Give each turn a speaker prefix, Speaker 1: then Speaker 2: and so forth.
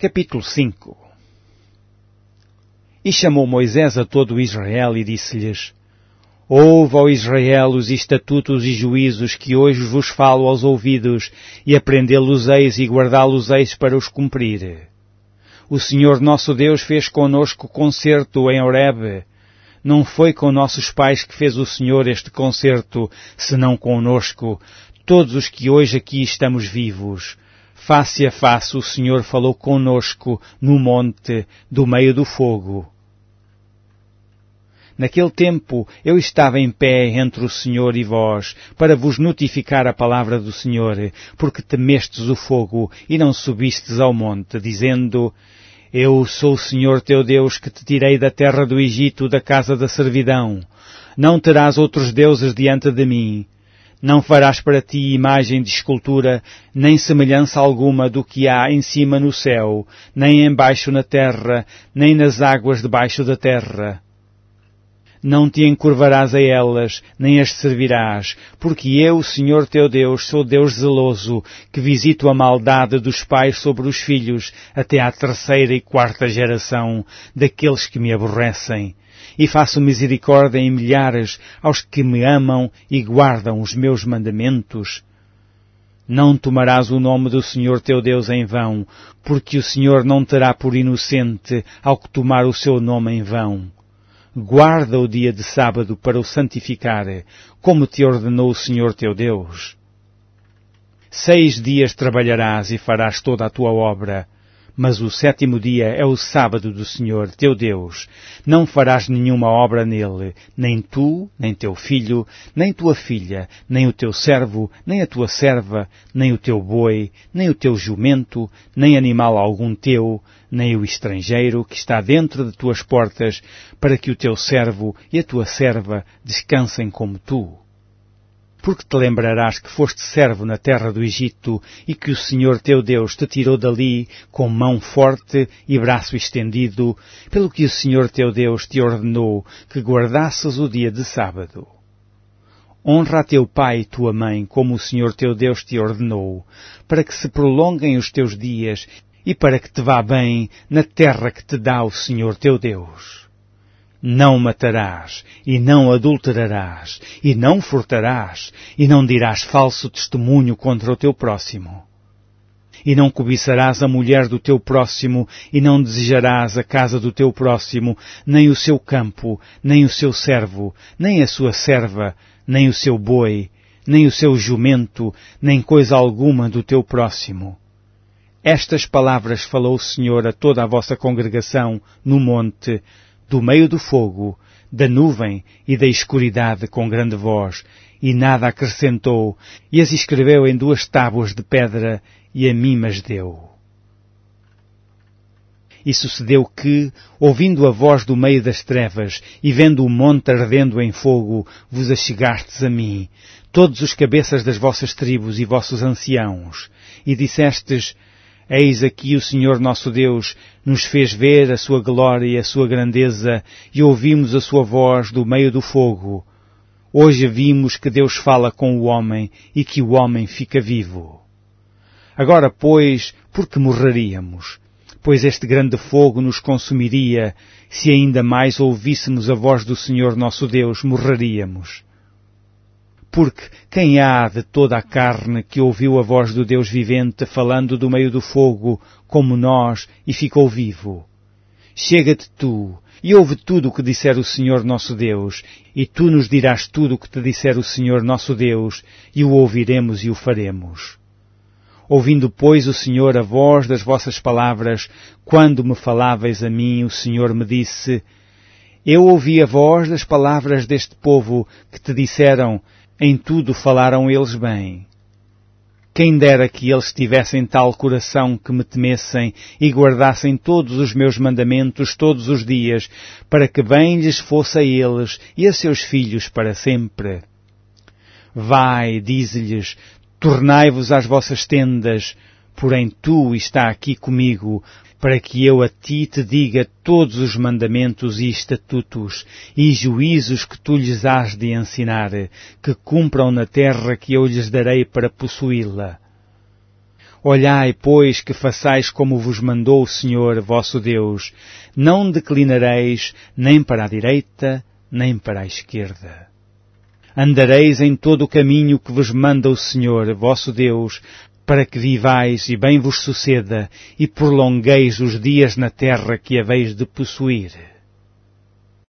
Speaker 1: Capítulo 5. E chamou Moisés a todo Israel e disse-lhes: Ouve, ó Israel, os estatutos e juízos que hoje vos falo aos ouvidos, e aprendê-los-eis e guardá-los-eis para os cumprir. O Senhor nosso Deus fez conosco concerto em Horebe. Não foi com nossos pais que fez o Senhor este concerto, senão conosco, todos os que hoje aqui estamos vivos. Face a face o Senhor falou conosco no monte, do meio do fogo. Naquele tempo eu estava em pé entre o Senhor e vós, para vos notificar a palavra do Senhor, porque temestes o fogo e não subistes ao monte, dizendo: Eu sou o Senhor teu Deus que te tirei da terra do Egito, da casa da servidão. Não terás outros deuses diante de mim. Não farás para ti imagem de escultura, nem semelhança alguma do que há em cima no céu, nem embaixo na terra, nem nas águas debaixo da terra. Não te encurvarás a elas, nem as servirás, porque eu, Senhor teu Deus, sou Deus zeloso, que visito a maldade dos pais sobre os filhos, até à 3ª e 4ª geração daqueles que me aborrecem. E faço misericórdia em milhares aos que me amam e guardam os meus mandamentos. Não tomarás o nome do Senhor teu Deus em vão, porque o Senhor não terá por inocente ao que tomar o seu nome em vão. Guarda o dia de sábado para o santificar, como te ordenou o Senhor teu Deus. 6 dias trabalharás e farás toda a tua obra, mas o 7º dia é o sábado do Senhor teu Deus. Não farás nenhuma obra nele, nem tu, nem teu filho, nem tua filha, nem o teu servo, nem a tua serva, nem o teu boi, nem o teu jumento, nem animal algum teu, nem o estrangeiro que está dentro de tuas portas, para que o teu servo e a tua serva descansem como tu. Porque te lembrarás que foste servo na terra do Egito e que o Senhor teu Deus te tirou dali com mão forte e braço estendido, pelo que o Senhor teu Deus te ordenou que guardasses o dia de sábado. Honra a teu pai e tua mãe como o Senhor teu Deus te ordenou, para que se prolonguem os teus dias e para que te vá bem na terra que te dá o Senhor teu Deus. Não matarás, e não adulterarás, e não furtarás, e não dirás falso testemunho contra o teu próximo. E não cobiçarás a mulher do teu próximo, e não desejarás a casa do teu próximo, nem o seu campo, nem o seu servo, nem a sua serva, nem o seu boi, nem o seu jumento, nem coisa alguma do teu próximo. Estas palavras falou o Senhor a toda a vossa congregação no monte, do meio do fogo, da nuvem e da escuridade com grande voz, e nada acrescentou, e as escreveu em 2 tábuas de pedra, e a mim as deu. E sucedeu que, ouvindo a voz do meio das trevas, e vendo o monte ardendo em fogo, vos achegastes a mim, todos os cabeças das vossas tribos e vossos anciãos, e dissestes: Eis aqui o Senhor nosso Deus nos fez ver a sua glória e a sua grandeza, e ouvimos a sua voz do meio do fogo. Hoje vimos que Deus fala com o homem e que o homem fica vivo. Agora, pois, por que morreríamos? Pois este grande fogo nos consumiria, se ainda mais ouvíssemos a voz do Senhor nosso Deus, morreríamos. Porque quem há de toda a carne que ouviu a voz do Deus vivente falando do meio do fogo, como nós, e ficou vivo? Chega-te tu, e ouve tudo o que disser o Senhor nosso Deus, e tu nos dirás tudo o que te disser o Senhor nosso Deus, e o ouviremos e o faremos. Ouvindo, pois, o Senhor a voz das vossas palavras, quando me faláveis a mim, o Senhor me disse: Eu ouvi a voz das palavras deste povo que te disseram: Em tudo falaram eles bem. Quem dera que eles tivessem tal coração que me temessem e guardassem todos os meus mandamentos todos os dias, para que bem lhes fosse a eles e a seus filhos para sempre. Vai, dize-lhes, tornai-vos às vossas tendas, porém tu está aqui comigo, para que eu a ti te diga todos os mandamentos e estatutos e juízos que tu lhes hás de ensinar, que cumpram na terra que eu lhes darei para possuí-la. Olhai, pois, que façais como vos mandou o Senhor, vosso Deus. Não declinareis nem para a direita, nem para a esquerda. Andareis em todo o caminho que vos manda o Senhor, vosso Deus, para que vivais e bem vos suceda, e prolongueis os dias na terra que haveis de possuir.